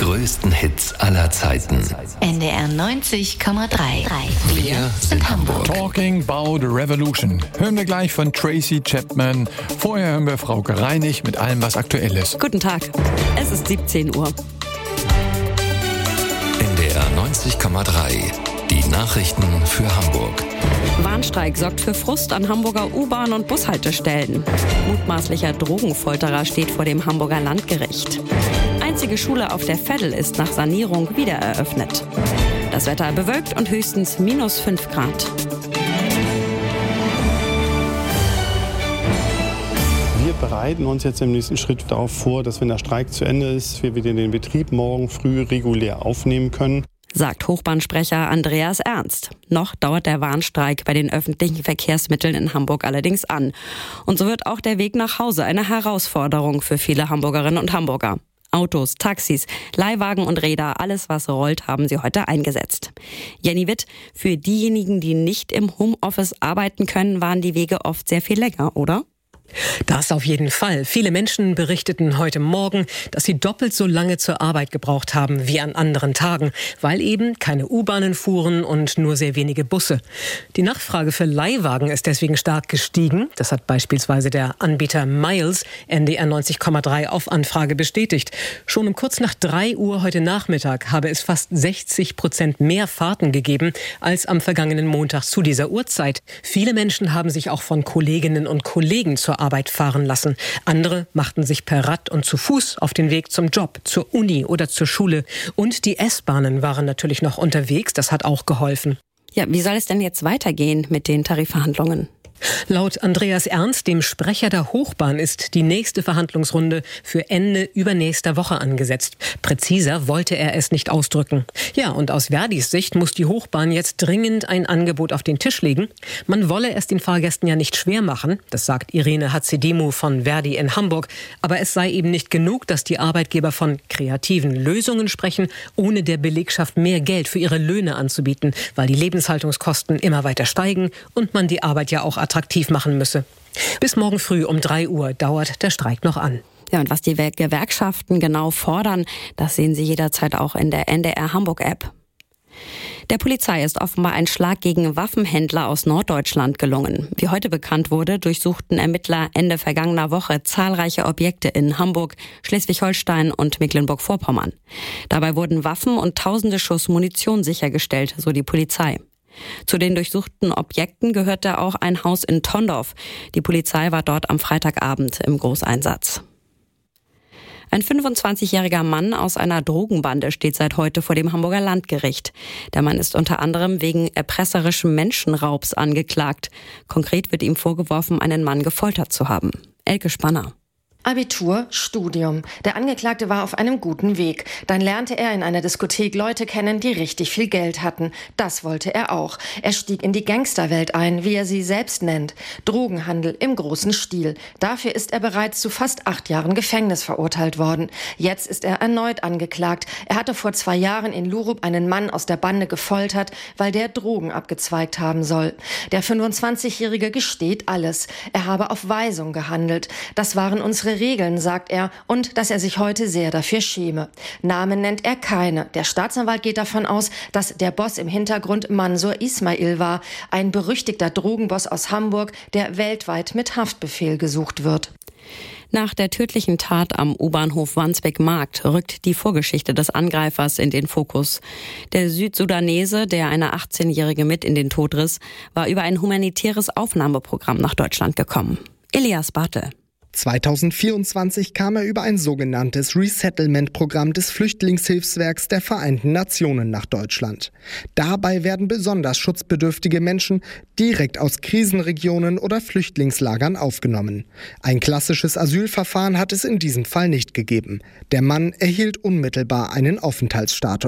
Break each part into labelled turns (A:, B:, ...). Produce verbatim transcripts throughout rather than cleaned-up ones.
A: größten Hits aller Zeiten.
B: N D R neunzig Komma drei.
A: Wir sind Hamburg.
C: Talking about a Revolution. Hören wir gleich von Tracy Chapman. Vorher hören wir Frauke Reinig mit allem, was aktuell ist.
D: Guten Tag. Es ist siebzehn Uhr.
A: N D R neunzig Komma drei. Die Nachrichten für Hamburg.
D: Warnstreik sorgt für Frust an Hamburger U-Bahn- und Bushaltestellen. Mutmaßlicher Drogenfolterer steht vor dem Hamburger Landgericht. Einzige Schule auf der Veddel ist nach Sanierung wieder eröffnet. Das Wetter bewölkt und höchstens minus fünf Grad.
E: Wir bereiten uns jetzt im nächsten Schritt darauf vor, dass wenn der Streik zu Ende ist, wir wieder den Betrieb morgen früh regulär aufnehmen können.
D: Sagt Hochbahnsprecher Andreas Ernst. Noch dauert der Warnstreik bei den öffentlichen Verkehrsmitteln in Hamburg allerdings an. Und so wird auch der Weg nach Hause eine Herausforderung für viele Hamburgerinnen und Hamburger. Autos, Taxis, Leihwagen und Räder, alles was rollt, haben sie heute eingesetzt. Jenny Witt, für diejenigen, die nicht im Homeoffice arbeiten können, waren die Wege oft sehr viel länger, oder?
F: Das auf jeden Fall. Viele Menschen berichteten heute Morgen, dass sie doppelt so lange zur Arbeit gebraucht haben wie an anderen Tagen, weil eben keine U-Bahnen fuhren und nur sehr wenige Busse. Die Nachfrage für Leihwagen ist deswegen stark gestiegen. Das hat beispielsweise der Anbieter Miles N D R neunzig Komma drei auf Anfrage bestätigt. Schon um kurz nach drei Uhr heute Nachmittag habe es fast sechzig Prozent mehr Fahrten gegeben als am vergangenen Montag zu dieser Uhrzeit. Viele Menschen haben sich auch von Kolleginnen und Kollegen zur Arbeit fahren lassen. Andere machten sich per Rad und zu Fuß auf den Weg zum Job, zur Uni oder zur Schule. Und die S-Bahnen waren natürlich noch unterwegs. Das hat auch geholfen.
D: Ja, wie soll es denn jetzt weitergehen mit den Tarifverhandlungen?
F: Laut Andreas Ernst, dem Sprecher der Hochbahn, ist die nächste Verhandlungsrunde für Ende übernächster Woche angesetzt. Präziser wollte er es nicht ausdrücken. Ja, und aus Verdis Sicht muss die Hochbahn jetzt dringend ein Angebot auf den Tisch legen. Man wolle es den Fahrgästen ja nicht schwer machen, das sagt Irene Hatzidemu von Verdi in Hamburg. Aber es sei eben nicht genug, dass die Arbeitgeber von kreativen Lösungen sprechen, ohne der Belegschaft mehr Geld für ihre Löhne anzubieten, weil die Lebenshaltungskosten immer weiter steigen und man die Arbeit ja auch attraktiv machen müsse. Bis morgen früh um drei Uhr dauert der Streik noch an.
D: Ja, und was die Gewerkschaften genau fordern, das sehen Sie jederzeit auch in der N D R Hamburg-App. Der Polizei ist offenbar ein Schlag gegen Waffenhändler aus Norddeutschland gelungen. Wie heute bekannt wurde, durchsuchten Ermittler Ende vergangener Woche zahlreiche Objekte in Hamburg, Schleswig-Holstein und Mecklenburg-Vorpommern. Dabei wurden Waffen und tausende Schuss Munition sichergestellt, so die Polizei. Zu den durchsuchten Objekten gehörte auch ein Haus in Tondorf. Die Polizei war dort am Freitagabend im Großeinsatz. Ein fünfundzwanzigjähriger Mann aus einer Drogenbande steht seit heute vor dem Hamburger Landgericht. Der Mann ist unter anderem wegen erpresserischen Menschenraubs angeklagt. Konkret wird ihm vorgeworfen, einen Mann gefoltert zu haben. Elke Spanner.
G: Abitur, Studium. Der Angeklagte war auf einem guten Weg. Dann lernte er in einer Diskothek Leute kennen, die richtig viel Geld hatten. Das wollte er auch. Er stieg in die Gangsterwelt ein, wie er sie selbst nennt. Drogenhandel im großen Stil. Dafür ist er bereits zu fast acht Jahren Gefängnis verurteilt worden. Jetzt ist er erneut angeklagt. Er hatte vor zwei Jahren in Lurup einen Mann aus der Bande gefoltert, weil der Drogen abgezweigt haben soll. Der fünfundzwanzigjährige gesteht alles. Er habe auf Weisung gehandelt. Das waren unsere Regeln, sagt er, und dass er sich heute sehr dafür schäme. Namen nennt er keine. Der Staatsanwalt geht davon aus, dass der Boss im Hintergrund Mansur Ismail war, ein berüchtigter Drogenboss aus Hamburg, der weltweit mit Haftbefehl gesucht wird.
D: Nach der tödlichen Tat am U-Bahnhof Wandsbek-Markt rückt die Vorgeschichte des Angreifers in den Fokus. Der Südsudanese, der eine achtzehnjährige mit in den Tod riss, war über ein humanitäres Aufnahmeprogramm nach Deutschland gekommen. Elias Bartel.
H: zweitausendvierundzwanzig kam er über ein sogenanntes Resettlement-Programm des Flüchtlingshilfswerks der Vereinten Nationen nach Deutschland. Dabei werden besonders schutzbedürftige Menschen direkt aus Krisenregionen oder Flüchtlingslagern aufgenommen. Ein klassisches Asylverfahren hat es in diesem Fall nicht gegeben. Der Mann erhielt unmittelbar einen Aufenthaltsstatus.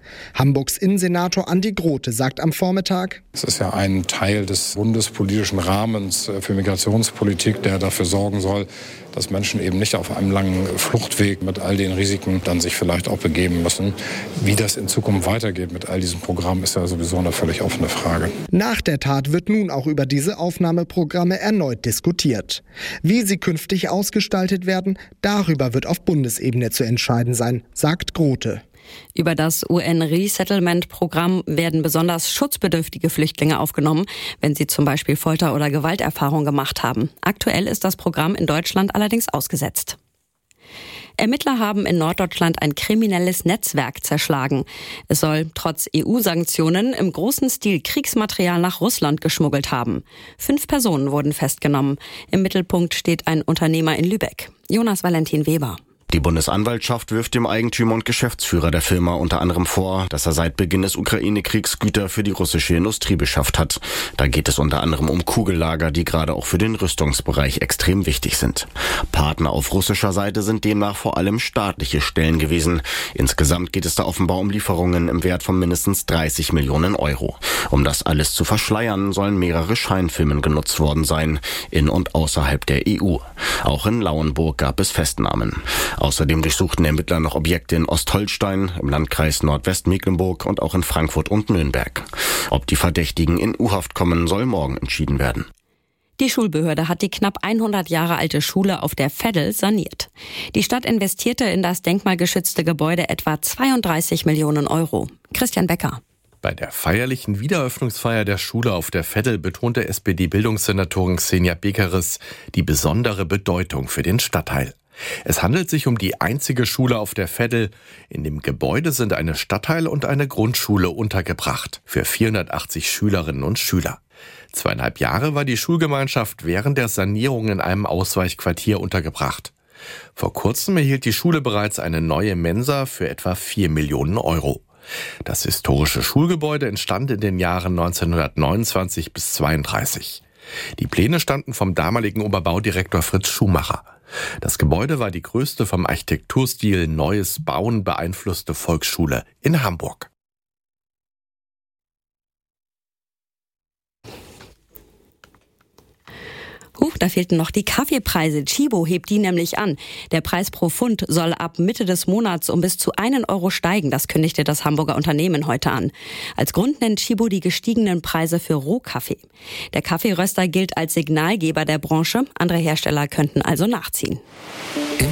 H: Hamburgs Innensenator Andi Grote sagt am Vormittag:
I: Es ist ja ein Teil des bundespolitischen Rahmens für Migrationspolitik, der dafür sorgen soll, dass Menschen eben nicht auf einem langen Fluchtweg mit all den Risiken dann sich vielleicht auch begeben müssen. Wie das in Zukunft weitergeht mit all diesen Programmen, ist ja sowieso eine völlig offene Frage.
H: Nach der Tat wird nun auch über diese Aufnahmeprogramme erneut diskutiert. Wie sie künftig ausgestaltet werden, darüber wird auf Bundesebene zu entscheiden sein, sagt Grote.
D: Über das U N-Resettlement-Programm werden besonders schutzbedürftige Flüchtlinge aufgenommen, wenn sie zum Beispiel Folter- oder Gewalterfahrung gemacht haben. Aktuell ist das Programm in Deutschland allerdings ausgesetzt. Ermittler haben in Norddeutschland ein kriminelles Netzwerk zerschlagen. Es soll trotz E U-Sanktionen im großen Stil Kriegsmaterial nach Russland geschmuggelt haben. Fünf Personen wurden festgenommen. Im Mittelpunkt steht ein Unternehmer in Lübeck. Jonas Valentin Weber.
J: Die Bundesanwaltschaft wirft dem Eigentümer und Geschäftsführer der Firma unter anderem vor, dass er seit Beginn des Ukraine-Kriegs Güter für die russische Industrie beschafft hat. Da geht es unter anderem um Kugellager, die gerade auch für den Rüstungsbereich extrem wichtig sind. Partner auf russischer Seite sind demnach vor allem staatliche Stellen gewesen. Insgesamt geht es da offenbar um Lieferungen im Wert von mindestens dreißig Millionen Euro. Um das alles zu verschleiern, sollen mehrere Scheinfirmen genutzt worden sein, in und außerhalb der E U. Auch in Lauenburg gab es Festnahmen. Außerdem durchsuchten Ermittler noch Objekte in Ostholstein, im Landkreis Nordwestmecklenburg und auch in Frankfurt und Nürnberg. Ob die Verdächtigen in U-Haft kommen, soll morgen entschieden werden.
D: Die Schulbehörde hat die knapp hundert Jahre alte Schule auf der Veddel saniert. Die Stadt investierte in das denkmalgeschützte Gebäude etwa zweiunddreißig Millionen Euro. Christian Becker.
K: Bei der feierlichen Wiedereröffnungsfeier der Schule auf der Veddel betonte S P D-Bildungssenatorin Xenia Bekeres die besondere Bedeutung für den Stadtteil. Es handelt sich um die einzige Schule auf der Veddel. In dem Gebäude sind eine Stadtteil- und eine Grundschule untergebracht für vierhundertachtzig Schülerinnen und Schüler. Zweieinhalb Jahre war die Schulgemeinschaft während der Sanierung in einem Ausweichquartier untergebracht. Vor kurzem erhielt die Schule bereits eine neue Mensa für etwa vier Millionen Euro. Das historische Schulgebäude entstand in den Jahren neunzehnhundertneunundzwanzig bis zweiunddreißig. Die Pläne stammten vom damaligen Oberbaudirektor Fritz Schumacher. Das Gebäude war die größte vom Architekturstil Neues Bauen beeinflusste Volksschule in Hamburg.
D: Huch, da fehlten noch die Kaffeepreise. Tchibo hebt die nämlich an. Der Preis pro Pfund soll ab Mitte des Monats um bis zu einen Euro steigen. Das kündigte das Hamburger Unternehmen heute an. Als Grund nennt Tchibo die gestiegenen Preise für Rohkaffee. Der Kaffeeröster gilt als Signalgeber der Branche. Andere Hersteller könnten also nachziehen.